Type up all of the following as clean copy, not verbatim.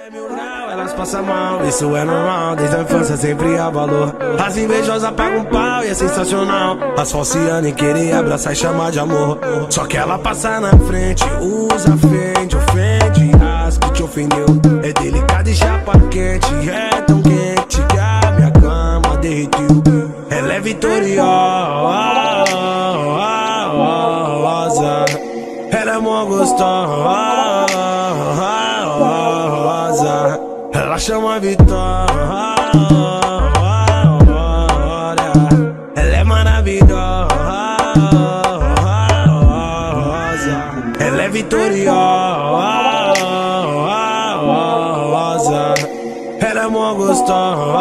Elas passam mal, isso é normal, desde a infância sempre há valor. As invejosas pagam pau e é sensacional. As falciane querem abraçar e chamar de amor. Só que ela passa na frente, usa, ofende, as que te ofendeu. É delicada e chapa quente, é tão quente que a minha cama derretiu. Ela é vitoriosa, ela é mó gostosa. Ela chama Vitória, ela é maravilhosa, ela é vitoriosa, ela é mó gostosa,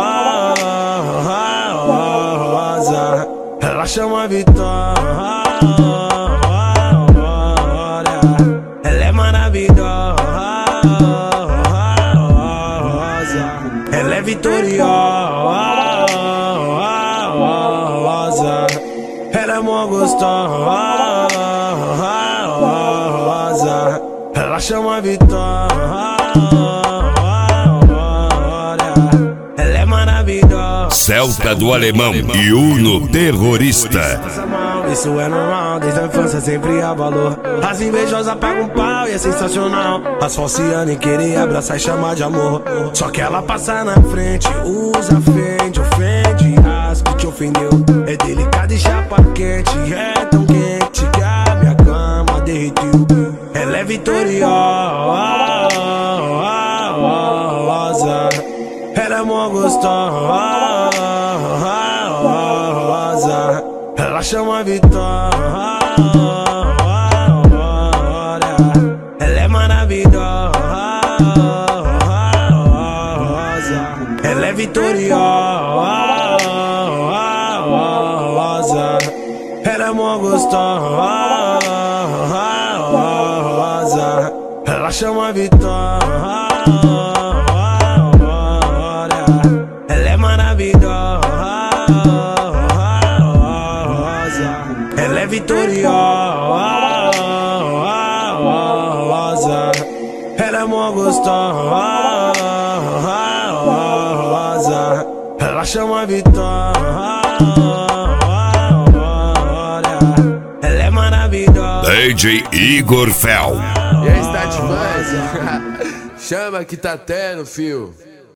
ela chama Vitória, ela é maravilhosa. Ela é vitoriosa, ela é mó gostosa, ela chama Vitória, ela é maravilhosa. Celta do Alemão e Uno Terrorista. Isso é normal, desde a infância sempre há valor. As invejosas pagam pau e é sensacional. As falciane querem abraçar e chamar de amor. Só que ela passa na frente, usa, ofende, as que te ofendeu. É delicada e chapa quente, é tão quente que a minha cama derretiu. Ela é vitoriosa, ela é mó gostosa. Ela chama Vitória, ela é maravilhosa, ela é vitoriosa, ela é mó gostosa, ela chama Vitória, ela é maravilhosa. Ela é vitoriosa, ela é mó gostosa, ela chama Vitória, ela é maravilhosa. DJ Igor Fel. E aí, Start Fãs? Chama que tá tendo, fio.